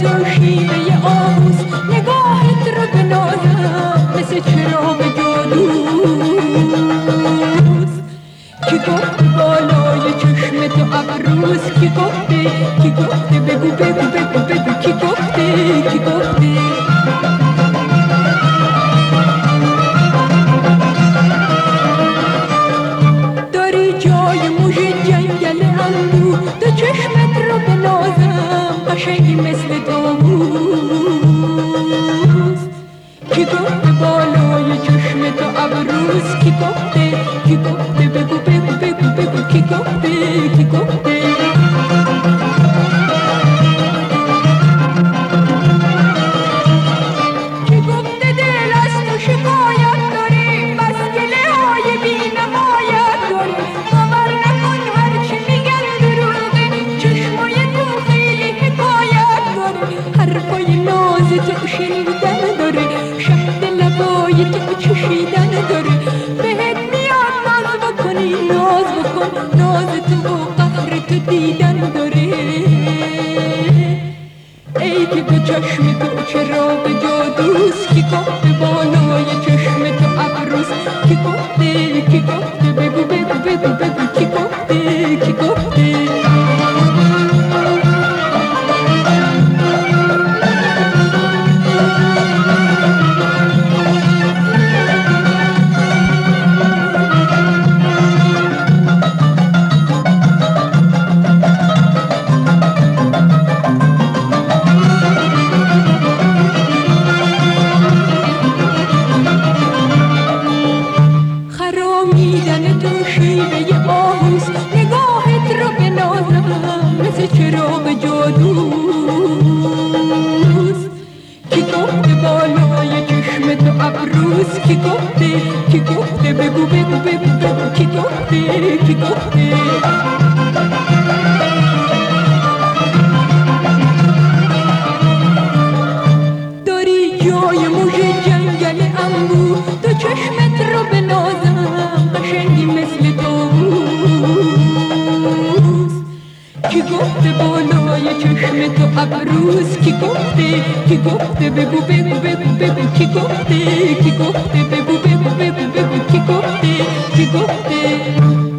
تو شیوه آهوس نگاهت رو بنازم مثل چراغ جادوست. کی گفته بالای چشم تو ابروست؟ کی گفته؟ کی گفته؟ بگو بگو بگو بگو کی گفته؟ کی گفته؟ داری جای موش جنگل اندوه دو چشمت رو بنازم قشنگی مثل طاووس. کی گفته بالای چشم تو ابروست؟ کی گفته؟ کی گفته؟ بگو بگو بگو بگو کی گفته؟ کی گفته؟ کی گفته دل از تو شکایت داره بس گله های بی‌نهایت داره؟ باور نکن هرچی میگن دروغه چشمای تو خیلی حکایت داره. حرفای ناز تو شنیدن داره شهد لبای تو چشیدن داره. بهت میاد ناز بکنی ناز بکن ناز تو و قهر تو دیدن داره. ای که دو چشم تو چراغ جادوست. کی گفته بالای چشم تو ابروست؟ کی گفته؟ کی گفته؟ بگو بگو بگو بگو کی گفته؟ کی گفته؟ خرامیدن تو شیوه آهوست نگاهت رو بنازم مثل چراغ جادوست. کی گفته بالای چشم تو ابروست؟ کی گفته؟ کی گفته؟ بگو بگو بگو بگو کی گفته؟ کی گفته؟ داری جای موش جنگل انبوه دو چشمت رو بنازم قشنگی مثل طاووس. کی گفته بالای چشم تو ابروست؟ کی گفته؟ کی گفته؟ بگو بگو بگو بگو کی گفته؟ کی گفته؟ بگو بگو بگو بگو کی گفته؟ کی گفته؟